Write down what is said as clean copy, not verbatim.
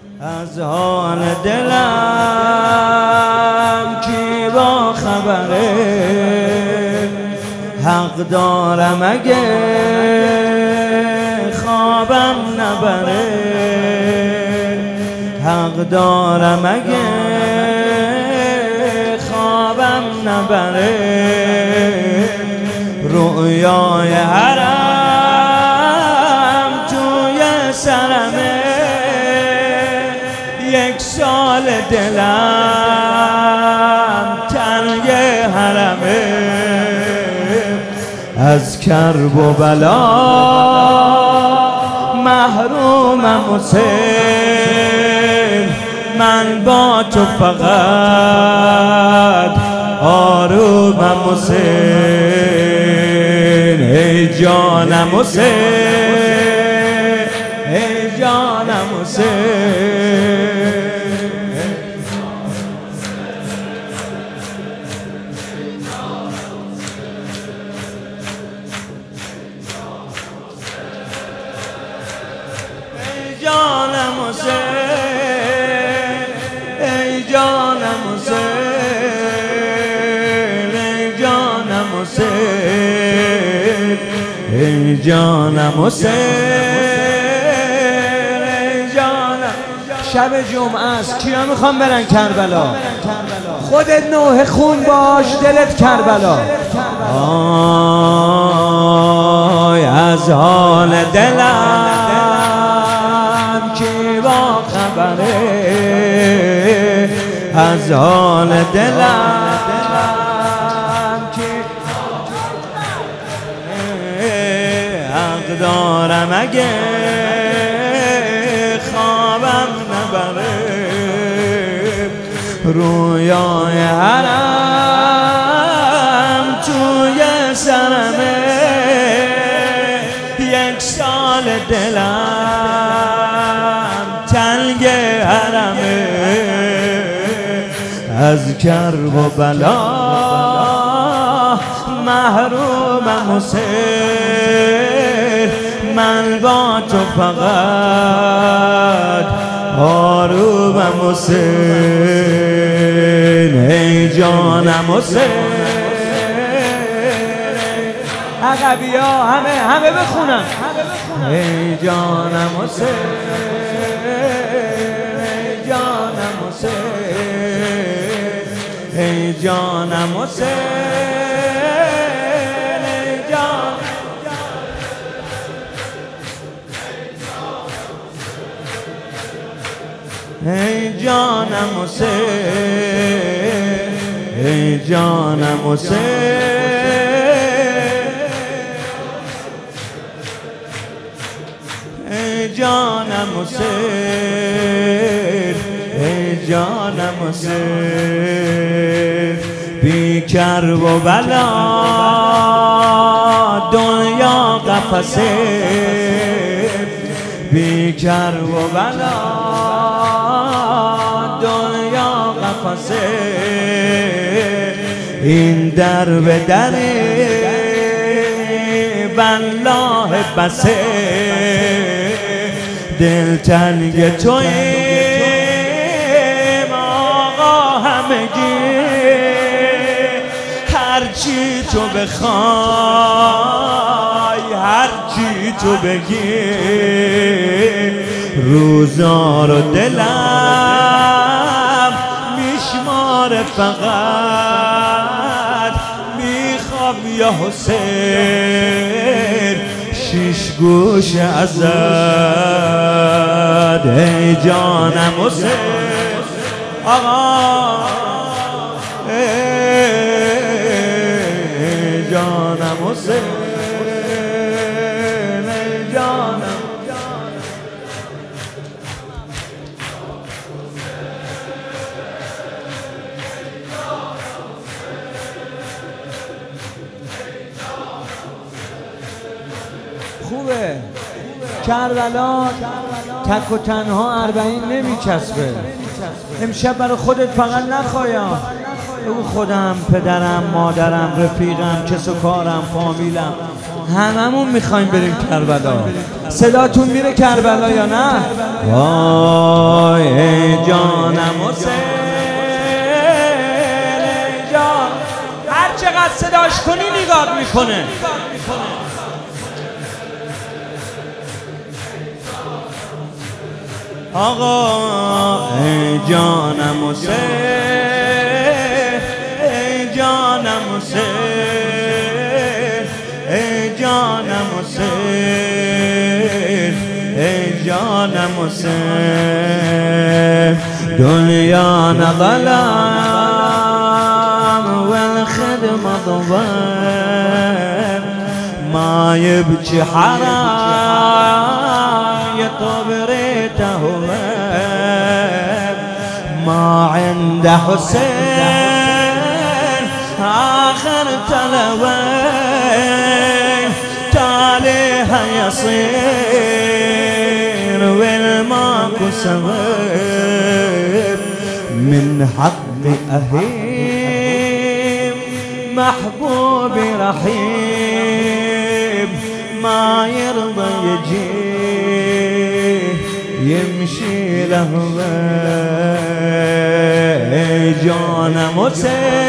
از حال دلم کی با خبره، حق دارم اگه خوابم نبره، حق دارم اگه خوابم نبره. رؤیای حرم توی سرمه، یک سال دلم تنگ حرمه. از کرب و بلا محرومم حسین، من با تو فقط آرومم حسین. ای جانم حسین، ای جانم حسین. جانم حسین، ای جانم حسین، ای جانم حسین، ای جانم حسین، ای جانم. شب جمعه است، کیا میخوام برن کربلا؟ خودت نوح خون باش، دلت کربلا. آی از حال دلم کی با خبره، از حال دلم کی حق دارم اگه خوابم نبره. رویای حرم توی سرمه، یک سال دلم تنگ حرمه. از کرب و بلا محرومم حسین، من با تو فقط آرومم حسین. ای جانم حسین. عقبی ها همه بخونم. ای جانم حسین، ای جانم حسین، ای جانم حسین، ای جانم. ای جانم حسین، ای جانم حسین، ای جانم حسین، ای جانم حسین. بی کرب و بلا دنیا قفسه، بی کرب و بلا دنیا قفسه. این در به در والله بسه، دل تنگ تویم آقا همگی. هرچی تو بخوای، هرچی تو بگی، روزا رو دلم میشماره. فقط میخوام یا حسین شیش گوش ازد. ای جانم حسین آقا، ای جانم حسین، ای جانم. خوبه کربلا تک و تنها 40 نمیچسبه. امشب برای خودت فقط نخوایم، بگو خودم، پدرم، مادرم، رفیقم، کس و کارم، فامیلم، هممون میخوایم بریم کربلا. صداتون میره کربلا یا نه؟ وای جانم حسین جان. هر چقدر صداش کنی نگاه میکنه. آقا ای جانم حسین، ای جانم حسین، ای جانم حسین، ای جانم حسین. دنیا ظلام والخدمة ضوام، ما يبكي حرام يطوب ريته ما عند حسين آخر تلوين تاليها يصير والماكو سبب من حق أهيم محبوبي رحيم ما يرضى يجيه يمشي له. جانم حسين